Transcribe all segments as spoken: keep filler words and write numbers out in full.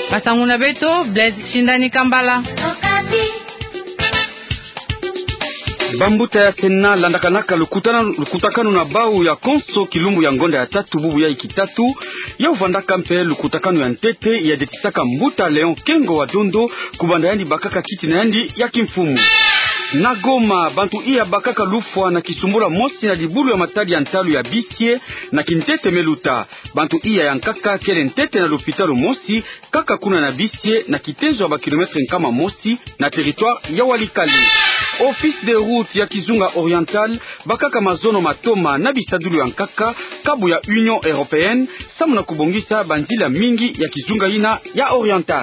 Masanguna beto Blaise Shindani Kambala. Bambuta ya Sena landakanaka lukutana lukutakano na bau ya konso kilumbu ya ngonda ya tatu bubu ya ikitatu ya uvandaka mpe lukutakano ya ntete ya detisaka mbuta Leon Kengo wa Dondo kubanda yandi bakaka kiti na yandi ya kimfumu. Na Goma bantu iya bakaka lufwa na kisumbula mosi na libulu ya matadi ya ntalu ya Bisie na kintete meluta. Bantu iya ya nkaka kele ntete na lupitalu mosi kaka kuna na Bisie na kitenzo wa kilometre nkama mosi na territoire ya Walikali. Office de route ya Kizunga Oriental bakaka mazono matoma na bisadulu ya nkaka kabu ya Union Européenne samu na kubongisa banzila mingi ya Kizunga ina ya Oriental.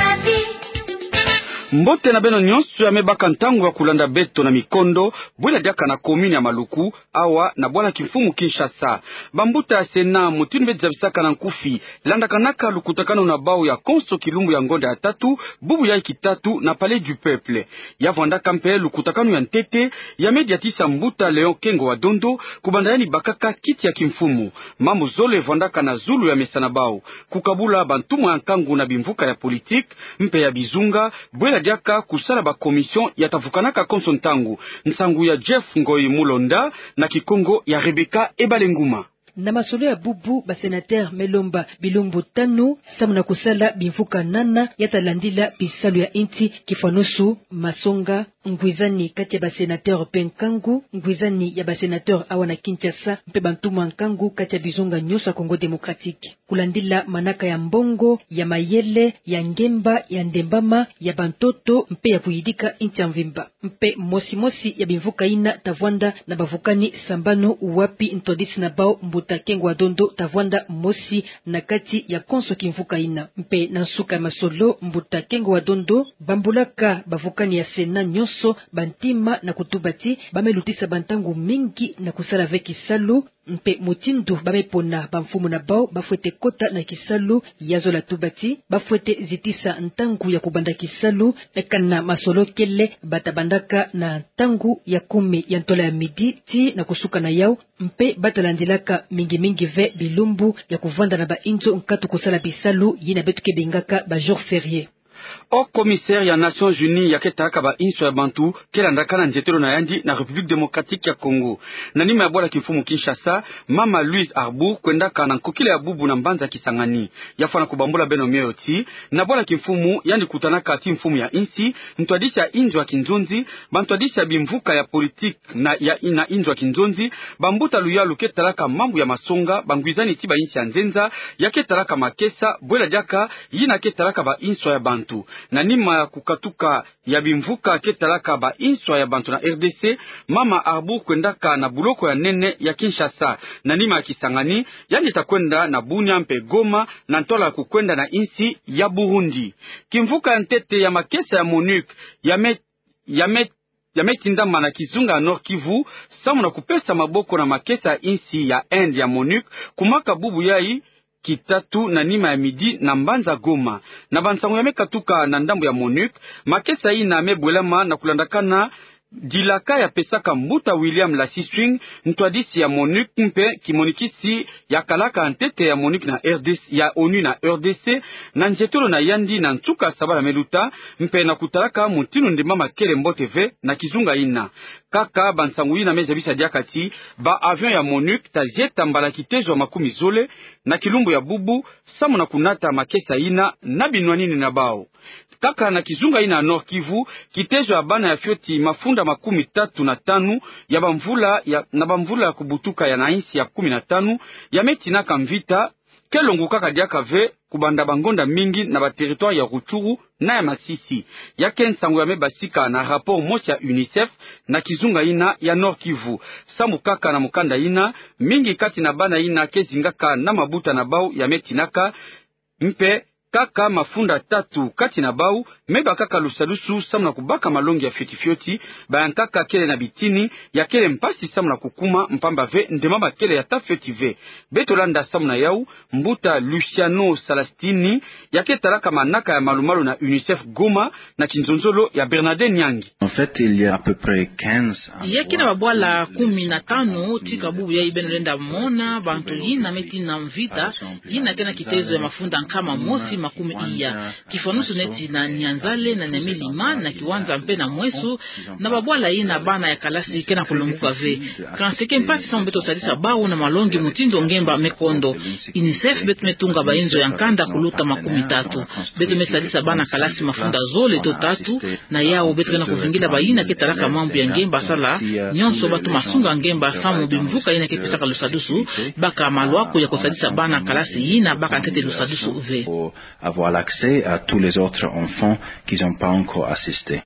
Mbote na beno nyonso ya mebaka ntangu wa kulanda beto na mikondo bwela diaka na komini ya Maluku awa na bwana kimfumu Kinshasa. Bambuta ya Sena mutinu beti zabisaka na nkufi landa kanaka lukutakano na bao ya konso kilumbu ya ngonda ya tatu bubu ya ikitatu na Palais du Peuple. Ya vwanda kampe lukutakano ya ntete ya mediatisa mbuta Leon Kengo wa Dondo kubanda yani bakaka kiti ya kimfumu. Mamu zole vwandaka na zulu ya mesana bao kukabula bantumu ya nkangu na bimvuka ya politik mpe ya bizunga bwela diaka kusala ba komision ya tafukanaka konso ntangu nsangu ya Jeff Ngoi Mulonda na Kikongo ya Rebecca Ebalenguma. Na masolo ya bubu basenateur Melomba Bilombo tano samuna kusala bimfuka nana yatalandila bisalu ya inti kifanusu Masonga ngwizani kati ya basenateur Penkangu ngwizani ya basenateur awana Kinshasa mpe bantuma nkangu kati ya bizonga nyosa Kongo Demokratiki kulandila manaka ya mbongo ya mayele ya ngemba ya ndembama ya bantoto mpe ya kuyidika inti ya mvimba mpe mosi mosi ya bimfuka ina tavwanda na bavukani sambano uwapi ntodisi na bao mbuta Kengo wa Dondo tavwanda mosi na kati ya konso kimfuka ina mpe na nsuka masolo mbuta Kengo wa Dondo bambulaka bavukani ya Sena nyonso bantima na kutubati bamelutisa bantangu mingi na kusala ve kisalu mpe mutindu bamepona bamfumu na bao bafwete kota na kisalu yazo la tubati bafwete zitisa ntangu ya kubanda kisalu ekana masolo kele batabandaka na ntangu ya kumi ya ntola ya midi ti na kusuka na yao mpe batalandilaka mingi mingi ve bilumbu ya kuvanda na ba inzo nkatu kusala bisalu yina betuke bengaka ba jour férié. Au commissaire ya Nations Unies ya ketaka ba inso ya bantu kelandaka na njetelo na yandi na République démocratique ya Congo. Na nima ya bwala kifumu Kinshasa, mama Louise Arbour kwendaka na nkokile ya bubu na mbanza Kisangani. Yafana kubambula beno mioti na bwala kifumu yandi kutanaka ati mfumu ya insi, mtwadisha inzo ya kinzonzi, bantwadisha bimvuka ya politique na ya ina inzo ya kinzonzi, bambuta luyalu ketalaka mambu ya masonga, bangwizani tiba insi ya nzenza, ya ketalaka makesa, bwela jaka yina ketalaka ba inso ya bantu. Na nima ya kukatuka ya bimvuka ketalaka ba inswa ya bantu na R D C, mama Arbour kwendaka na buloko ya nene ya Kinshasa. Na nima ya Kisangani yani takwenda na Bunya mpe Goma na ntola kukwenda na insi ya Burundi. Kimvuka ya ntete ya makesa ya MONUC ya met, ya met ya metindama na Kizunga Nord Kivu samu na kupesa maboko na makesa ya insi ya Inde ya MONUC kumaka bubu yai kitatu na nima ya midi na mbanza Goma. Na bansango ya mekatuka na ndambo ya MONUC, makesa hii na mebwelama na kulandakana dilaka ya pesaka mbuta William Lassiswing, ntwadisi ya MONUC mpe kimonikisi ya kalaka antete ya MONUC na R D C, ya ONU na R D C, na njetolo na yandi na ntuka sabala meluta, mpe na kutalaka mutinu ndema makele mbote ve na Kizunga ina. Kaka bansangu ina meza bisa diakati, ba avion ya MONUC tazieta mbala kitezo wa makumi zole, na kilumbu ya bubu, samu na kunata makesa ina, na binwanini na bao. Kaka na Kizunga ina Nord Kivu, kitezo ya bana ya fioti mafunda makumi tatu na tanu, ya bamvula, ya, na bamvula ya kubutuka ya naisi ya kumi na tanu, ya metina kamvita, kelongu kaka diaka ve, kubanda bangonda mingi na ba territoire ya Rutshuru na ya Masisi. Ya kensango ya mebasika na rapport mosi ya UNICEF na Kizunga ina ya Nord Kivu. Samu kaka na mukanda ina, mingi kati na bana ina kezingaka na mabuta na bau ya metinaka, mpe kaka mafunda tatu kati na bau, meba kaka lusalusu samu na kubaka malongi ya fioti fioti, bayan kaka kele na bitini, ya kele mpasi samu na kukuma mpamba ve, ndemamba kele ya ta fioti ve. Betolanda samu na yau, mbuta Luciano Salastini, ya ketalaka manaka ya malumalu na UNICEF Goma, na Kinzonzolo ya Bernardin Nyangi. En fait, il y a à peu près quinze. Yaki na babwala kumi na tano, tika bubu ya ibeno lenda mona, bantu yina meti na mvita, yina kena kitezo ya mafunda nkama mosi makumi iya kifanusu neti na Nyanzale na Nemilima na kiwanza mpe na Mwesu na babwala ina bana ya kalasi kena kulumbuka ve kanseke mpati sa mbeto salisa bao na malongi mutindo ngemba mekondo UNICEF betu metunga bainzo ya nkanda kuluta makumi tatu betu mesalisa bana kalasi mafunda zole to tatu na yao betu kena kuvingila baina ketaraka mambu ya ngemba sala nyonso batu masunga ngemba samu bimvuka ina kepisa kalusadusu baka malwako ya kusalisa bana kalasi ina baka tete lusadusu ve avoir l'accès à tous les autres enfants qui n'ont pas encore assisté.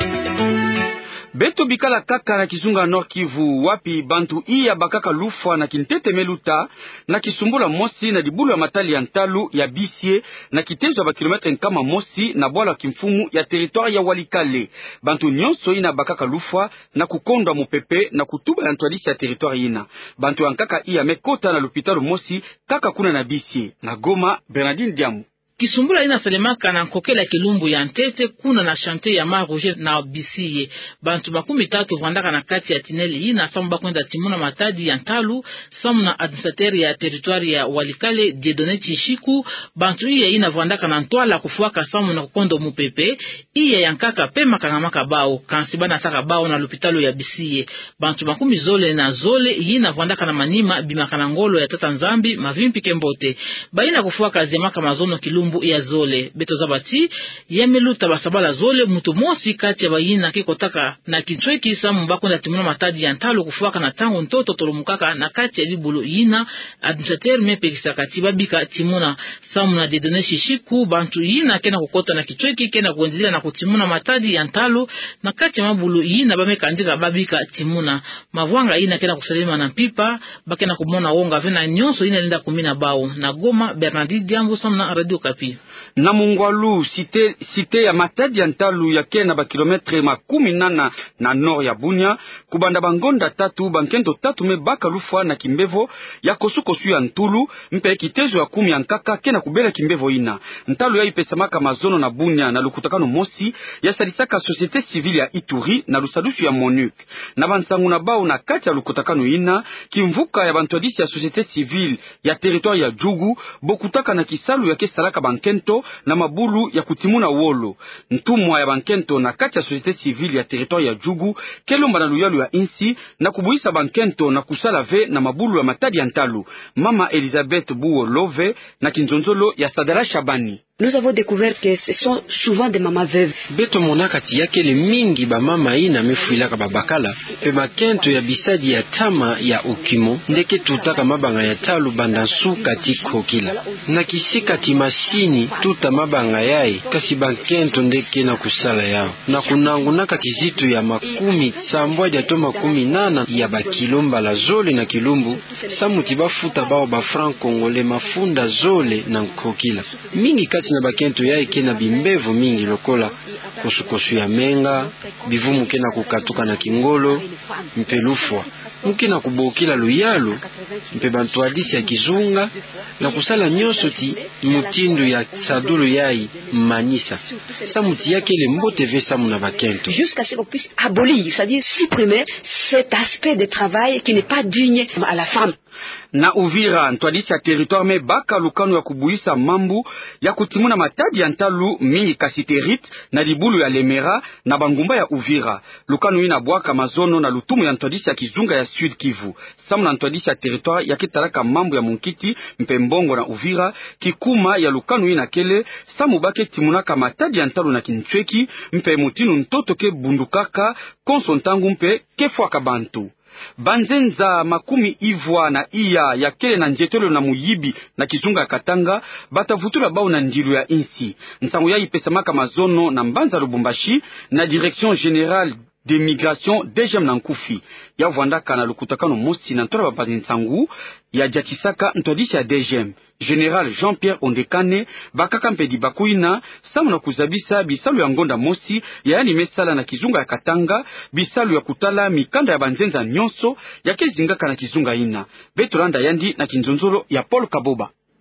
Beto bikala kaka na Kizunga Nord Kivu wapi bantu iya bakaka lufwa na kintete meluta na kisumbula mosi na dibulu ya matali ya ntalu ya Bisie na kitezo ba kilometre nkama mosi na bwala kimfumu ya territoire ya Walikale. Bantu nyonso ina bakaka lufwa na kukonda mupepe na kutuba ya ntwadisi ya territoire ina. Bantu yankaka iya mekota na lupitalo mosi kaka kuna na Bisie na Goma. Bernardine Diamu. Kisumbula ina salemaka na nkokela kilumbu ya ntete kuna na chante ya Ma Roger na Bisiye. Bantu makumi tatu vandaka na kati ya tineli ina samu bakwenda timuna matadi ya ntalu samu na administrateur ya territoire ya Walikale Dieudonné Chishiku. Bantu iya ina vandaka na ntwala kufuaka samu na kukondo mupepe iya yankaka pema kangamaka bao kansibana saka bao na lupitalo ya Bisiye. Bantu makumi zole na zole ina vandaka na manima bimakana ngolo ya tata nzambi mavimpi kembote baina kufuaka zemaka mazono kilumbu ya zole beto zabati yemeluta basabala zole mutu mosi kati ya bayina kekotaka na kitweki samu bakwenda timuna matadi ya ntalo kufuaka na tango ntoto tolomukaka na kati ya libulu yina administrateur mepekisa kati babika timuna samu na Dieudonné Chishiku. Bantu yina kena kukota na kitweki kena kuendelea na kutimuna matadi ya ntalo na kati ya mabulu yina bamekandika babika timuna mavwanga yina kena kusalima na pipa bakena kumona wonga vena nyonso yina linda kumina bao na Goma. Bernardine Diambo samu na Radio Kapi. Na Mungwalu site site ya matadi ya ntalu ya kena ba kilometre makumi nana na nord ya Bunia kubanda bangonda tatu bankendo tatu me baka lufwa na Kimbevo ya kosukosu ya ntulu mpe kitezo ya kumi ya nkaka kena kubela Kimbevo ina ntalu ya ipesamaka mazono na Bunia na lukutakano mosi ya salisaka societe civile ya Ituri na lusadusu ya Monuc na bansangu na bao na kati ya lukutakano ina kimvuka ya bantwadisi ya societe civile ya territoire ya Jugu bokutaka na kisalu ya kesalaka bankento na mabulu ya kutimuna wolo ntumwa ya bankento na kati ya societe civile ya territoire ya Jugu kelomba na luyalu ya insi na kubuisa bankento na kusala ve na mabulu ya matadi ya ntalu. Mama Elizabeth Buo Love na kinzonzolo ya Sadara Shabani. Nous avons découvert que ce sont souvent des mamas veuves. Beto monakati yake le mingi ba mama ina mefuilaka babakala pe bakento ya bisadi ya tama ya ukimo ndeke tutaka mabanga ya talu bandansu katiko kila na kisika timashini tuta mabanga yai kasi bakento ndeke na kusala yao na kunangu naka kizitu ya makumi sambwa ya to makumi nana ya bakilomba la zole na kilumbu samuti bafuta bao ba franc congolais mafunda zole na nkokila mingi kati na bakento ya ike na bimbevo mingi lokola kosukosu ya menga bivumu kena kukatuka na kingolo mpelufwa muke na kubokila luyalu mpe bantu hadisi ya kizunga na kusala nyoso ti mutindu ya sadulu yai manisa samuti yake le mbote ve samu na bakento jusqu'à ce qu'on puisse abolir, c'est-à-dire supprimer cet aspect de travail qui n'est pas digne à la femme. Na Uvira ntwadisi ya territoire me baka lukano ya kubuisa mambu ya kutimuna matadi ya ntalu mingi kasiterit na libulu ya Lemera na bangumba ya Uvira lukano ina bwaka mazono na lutumu ya ntwadisi ya Kizunga ya Sud Kivu samu na ntwadisi ya territoire ya kitalaka mambu ya Munkiti mpembongo na Uvira kikuma ya lukano ina kele samu bake timunaka matadi ya ntalu na Kinchweki mpe mutinu ntoto ke bundukaka konsontangu mpe kefwaka bantu. Banzenza makumi ivwa na iya ya kele na njetelo na muyibi na Kizunga Katanga batavutula bao na ndilu ya insi nsango ya ipesamaka mazono na Mbanza Lubumbashi na direction générale de migration D G M na Nkufi ya vwandaka na lukutakano mosi na ntola bapazi nsangu ya Jatisaka ntodisi ya D G M General Jean-Pierre Ondekane bakaka mpedi bakuina samu na kuzabisa bisalu ya ngonda mosi ya yani mesala na Kizunga ya Katanga bisalu ya kutala mikanda ya banzenza nyonso ya kezingaka na Kizunga ina Betolanda yandi na kinzonzolo ya Paul Kaboba.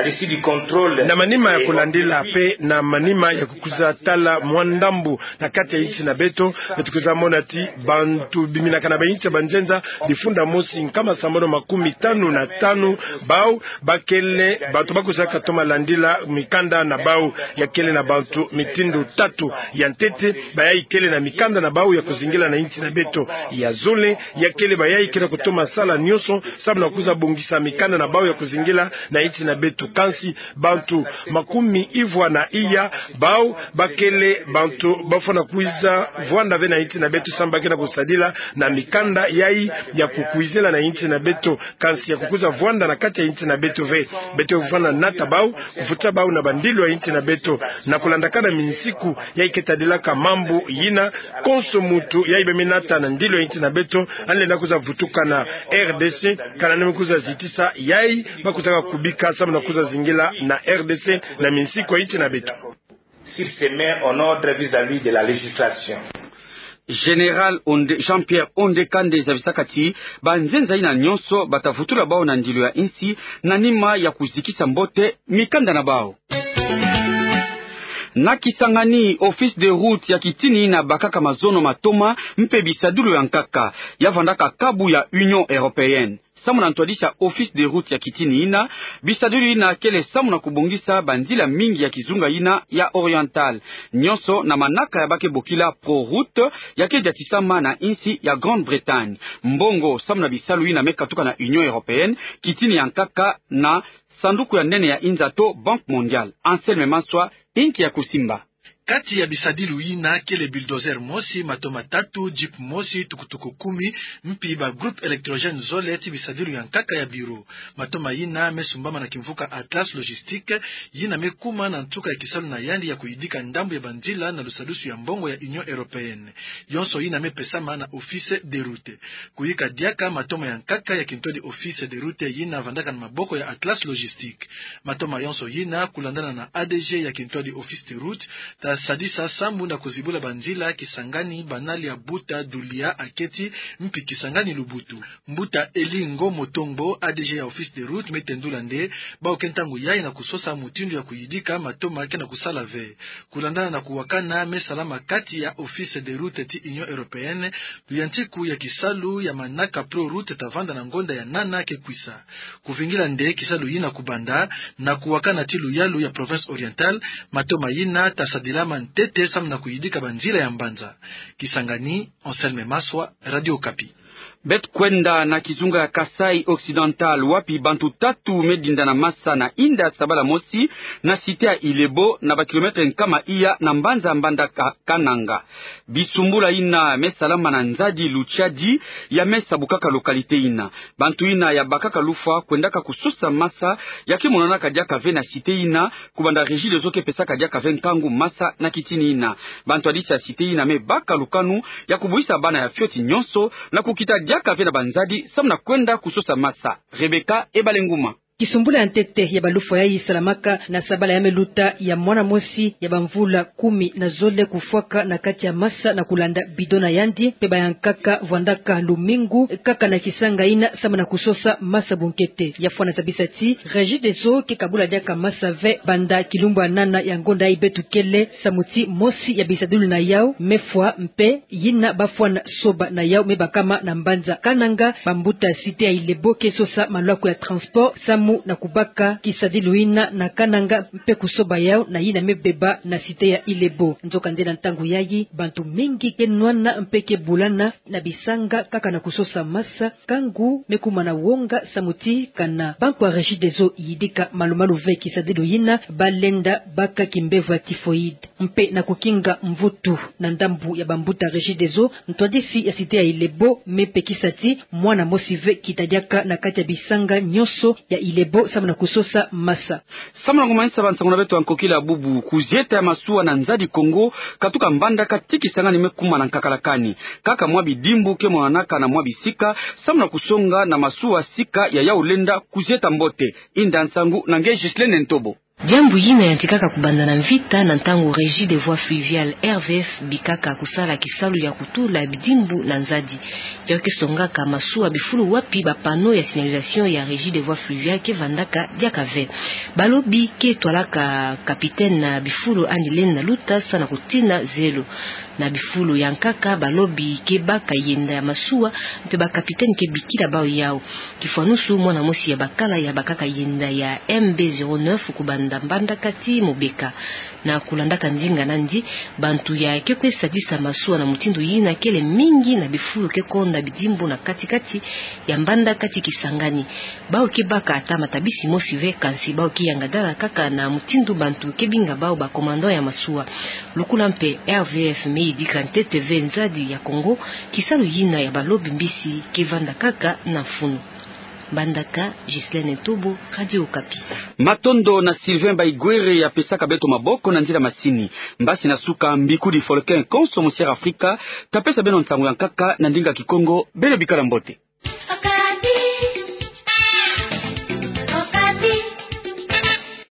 na manima ya kulandila pe na manima ya kukuza tala mwandambu na kati ya inchi na beto betukuza monati bantu bimina kana bainchi banzenza difunda mosi kama sambono makumi tano na tano bau bakele bantu bakuza katoma landila mikanda na bau ya kele na bantu mitindo tatu ya ntete bayai kele na mikanda na bau ya kuzingila na inchi na beto ya zole ya kele bayai kele kutoma sala nyoso sabu na kuza bongisa mikanda na bau ya kuzingila na inchi na beto kansi bantu makumi ivwa na iya bau bakele bantu bafona kuiza vwanda ve na inchi na beto samba kena kusadila na mikanda yai ya kukuizela na inchi na beto kansi ya kukuza vwanda na kati ya inchi na beto ve beto vwana nata bau kufuta bau na bandilo ya inchi na beto na kulandakana minisiku yai ketadilaka mambo yina konso mutu yai beminata na ndilo ya inchi na beto anle na kuza vutuka na R D C kana nime kuza zitisa yai bakutaka kubika sabu na kuza zingila na R D C na minisiku ya inchi na beto s'il se met en ordre vis-à-vis de la législation. Général Onde, Jean-Pierre Ondekande Zavisakati banzenza ina nyonso batavutula bao na ndilo ya insi na nima ya kuzikisa mbote mikanda na bao. Na Kisangani, office de route ya kitini na bakaka mazono matoma mpe bisadulu ya nkaka ya vandaka kabu ya Union Européenne. Samu na ntuadisha office de route ya kitini ina bisadulu ina kele samu na kubongisa bandila mingi ya kizunga ina ya oriental nyonso na manaka ya bake bokila pro route ya ke jatisama na insi ya Grande-Bretagne mbongo samu na bisalu ina mekatuka na Union Européenne kitini ya nkaka na sanduku ya nene ya Inzato Banque Mondiale Anselme Maswa inki ya kusimba. Kati ya bisadilu ina kele bulldozer mosi matoma tatu jeep mosi tukutuku kumi mpi ba groupe électrogène zoleti bisadilu ya nkaka ya biro matoma ina mesumbama na kimvuka Atlas Logistique yina mekuma na ntuka ya kisalu na yandi ya kuidika ndambu ya bandila na lusadusu ya mbongo ya Union Européenne yonso ina mepesama na office de route kuika diaka matoma ya nkaka ya kintodi office de route yina vandaka na maboko ya Atlas Logistique matoma yonso yina kulandana na A D G ya kintodi office de route ta sadisa sambu na kuzibula banzila Kisangani banali ya Buta Dulia Aketi mpi Kisangani Lubutu Mbuta Elingo Motombo A D G ya office de route metendula nde bao kentangu yai na kusosa mutindu ya kuyidika matoma yake na kusala ve kulandana na kuwakana mesalama kati ya office de route ti Union Européenne luyantiku ya kisalu ya manaka pro route tavanda na ngonda ya nana ke kuisa kuvingila nde kisalu yina kubanda na kuwakana tilu yalu ya province orientale matoma yina tasadila ntete sam na kuyidika banzila ya mbanza. Kisangani, Anselme Maswa, Radio Kapi. Bet kwenda na kizunga ya Kasai Occidental wapi bantu tatu medinda na masa na inda sabala mosi na site ya Ilebo na ba kilometre nkama iya na mbanza mbanda ka, kananga. Bisumbula ina mesalama na nzadi luchaji ya mesa bukaka lokalite ina. Bantu ina ya bakaka lufa kwendaka kususa masa ya kimonana kajaka ve na site ina kubanda reji lezoke pesa kajaka ve nkangu masa na kitini ina. Bantu adisa site ina me baka lukanu ya kubuisa bana ya fioti nyonso na kukita Jaka vena banzadi samna kwenda kusosa masa. Rebeka Ebalenguma. Kisumbula ntete ya balufa ya isalamaka na sabala ya meluta ya mwana mosi ya bamvula kumi na zole kufuaka na kati ya masa na kulanda bidona yandi peba ya nkaka vandaka lumingu kaka na kisanga ina sama na kusosa masa bunkete ya fwana tabisati regi dezo ke kabula jaka masa ve banda kilumba nana ya ngonda ibetu kele samuti mosi ya bisadulu na yao mefwa mpe yina bafwana soba na yao mebakama na mbanza kananga bambuta site ya Ilebo ke sosa malwako ya transport samu na kubaka kisadiluina na kananga mpe kusoba yao na yina mebeba na site ya Ilebo nzoka ndena ntangu yayi bantu mingi kenwana mpeke bulana na bisanga kaka na kusosa masa kangu mekuma na wonga samuti kana banko ya regi dezo yidika malumalu ve kisadiluina balenda baka kimbevu ya tifoid mpe na kukinga mvutu na ndambu ya bambuta regi dezo ntwadisi ya site ya Ilebo mepe kisati mwana mosive kitadiaka na kati ya bisanga nyoso ya Ilebo sama na kusosa masa sama na kumanisa bansanguna betu ankokila bubu kuzieta ya masua na nzadi Kongo katuka mbanda katiki Kisangani mekuma na nkakalakani kaka mwabi dimbu ke mwanaka na mwabi sika sama na kusonga na masua sika ya yaulenda kuzieta mbote inda nsangu na nge Gislene Ntobo. Jambo yina yantikaka kubandana mvita na ntango Régie des voies fluviales R V F bikaka kusala kisalu ya kutula bidimbu na nzadi yoke songaka masuwa bifulu wapi ba pano ya signalisation ya Régie des voies fluviales ke vandaka diakave balobi ke twalaka capitaine na bifulu anilene na luta sana kutina zelo na bifulu yankaka balobi ke baka yenda ya masuwa mpe ba capitaine ke bikila bao yao kifanusu mwana mosi ya bakala ya bakaka yenda ya M B zero neuf kubanda mbanda kati mobeka na kulandaka ndinga nandi bantu ya kekwe sadisa masuwa na mutindo yina kele mingi na bifulu ke konda bidimbu na kati kati ya mbanda kati Kisangani bao ke baka ata matabisi mosi vacancy bao ke yangadala kaka na mutindo bantu ke binga bao ba komando ya masuwa lukula mpe R V F meidi kante T V nzadi ya Kongo kisalu yina ya balobi mbisi ke vanda kaka na funu Bandaka, Gislaine Tobo, Radio Okapi. Matondo na Sylvain Baigwere ya pesaka beto maboko na njira masini. Mbasi na suka mbiku di folken konso musière Afrika. Tapesa beno nsangu ya kaka na ndinga Kikongo, bele bikala mbote.